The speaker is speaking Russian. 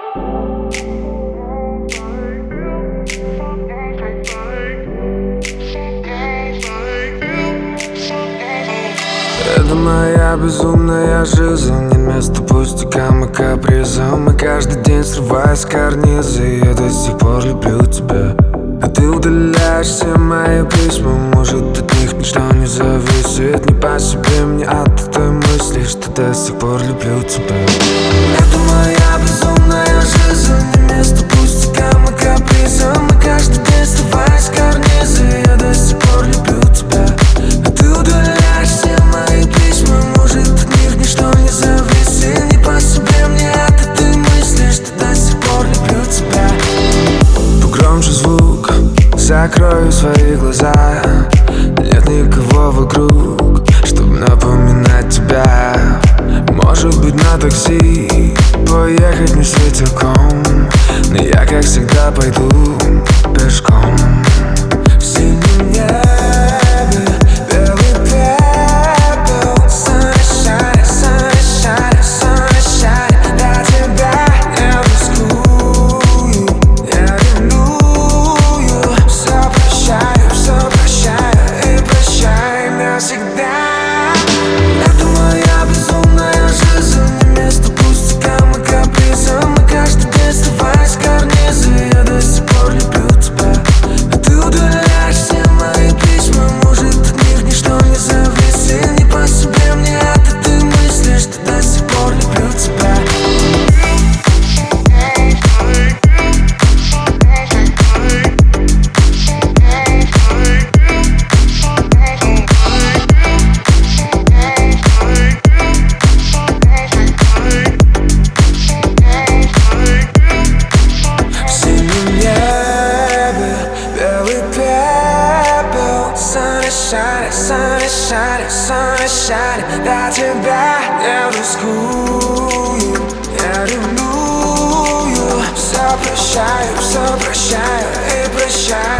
Это моя безумная жизнь, не место пустякам и капризам. И каждый день срываюсь с карниза, и я до сих пор люблю тебя. А ты удаляешь все мои письма, может от них ничто не зависит. Не по себе мне от той мысли, что до сих пор люблю тебя. Это моя безумная жизнь, не место пустякам и капризам. И каждый день срываюсь с карниза, и я до сих пор люблю тебя. А ты удаляешь все мои письма, может от них ничто не зависит. Не по себе мне от этой мысли, что до сих пор люблю тебя. Погромче звук, закрою свои глаза. Нет никого вокруг, чтобы напоминать тебя. Может быть на такси поехать не светилком, но я как всегда пойду пешком. В синем небе белый пепел, sunshine, sunshine, sunshine. Для тебя не рискую, я ревную. Все прощаю и прощай навсегда. Это моя безумная жизнь, не место пустякам и капризам. И каждый день срываюсь с карниза, я до сих пор люблю тебя. А ты удаляешь все мои письма, может от них ничто не зависит. Не по себе мне от этой мысли, что до сих пор люблю тебя. Sunshine, sunshine. Для тебя не рискую, я ревную. Все прощаю и прощай.